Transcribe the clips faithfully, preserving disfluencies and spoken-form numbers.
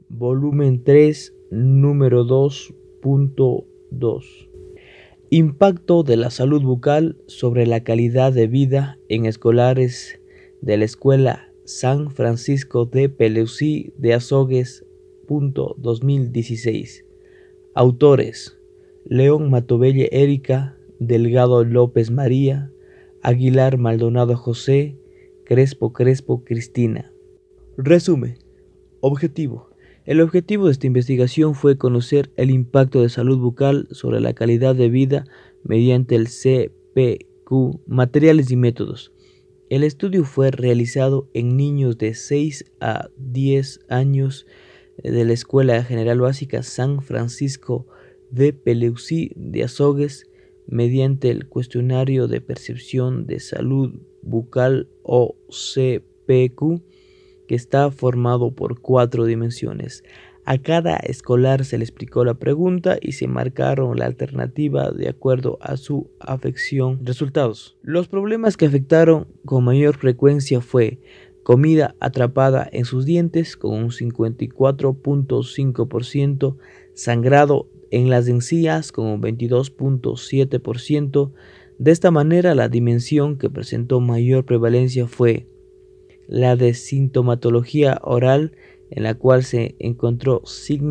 volumen tres, número dos punto dos. Impacto de la salud bucal sobre la calidad de vida en escolares de la Escuela San Francisco de Peleusí de Azogues, dos mil dieciséis. Autores: León Matovelle Erika, Delgado López María, Aguilar Maldonado José, Crespo Crespo Cristina. Resumen. Objetivo. El objetivo de esta investigación fue conocer el impacto de salud bucal sobre la calidad de vida mediante el C P Q, materiales y métodos. El estudio fue realizado en niños de seis a diez años de la Escuela General Básica San Francisco de Peleusí de Azogues mediante el cuestionario de percepción de salud bucal o C P Q, que está formado por cuatro dimensiones. A cada escolar se le explicó la pregunta y se marcaron la alternativa de acuerdo a su afección. Resultados. Los problemas que afectaron con mayor frecuencia fue comida atrapada en sus dientes con un cincuenta y cuatro punto cinco por ciento, sangrado en las encías con un veintidós punto siete por ciento. De esta manera, la dimensión que presentó mayor prevalencia fue la de sintomatología oral, en la cual se encontró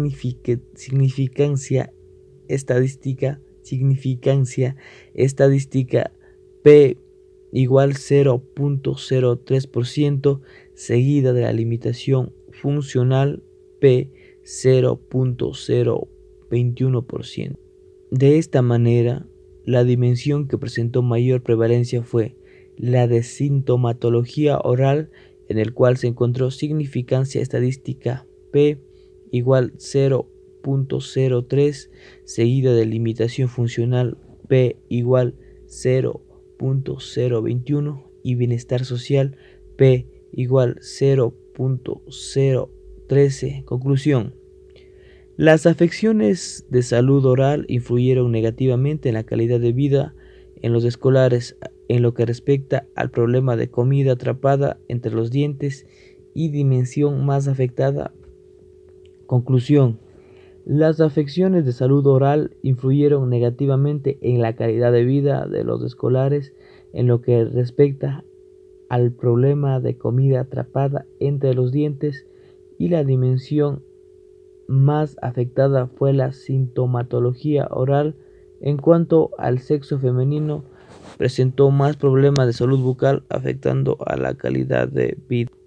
significancia estadística, significancia estadística P igual cero punto cero tres por ciento, seguida de la limitación funcional P cero punto cero veintiuno por ciento. De esta manera, la dimensión que presentó mayor prevalencia fue la de sintomatología oral, en el cual se encontró significancia estadística P igual cero punto cero tres, seguida de limitación funcional P igual cero punto cero veintiuno y bienestar social P igual cero punto cero trece. Conclusión. Las afecciones de salud oral influyeron negativamente en la calidad de vida en los escolares en lo que respecta al problema de comida atrapada entre los dientes y dimensión más afectada. Conclusión. Las afecciones de salud oral influyeron negativamente en la calidad de vida de los escolares en lo que respecta al problema de comida atrapada entre los dientes y la dimensión más afectada fue la sintomatología oral. En cuanto al sexo femenino, presentó más problemas de salud bucal afectando a la calidad de vida.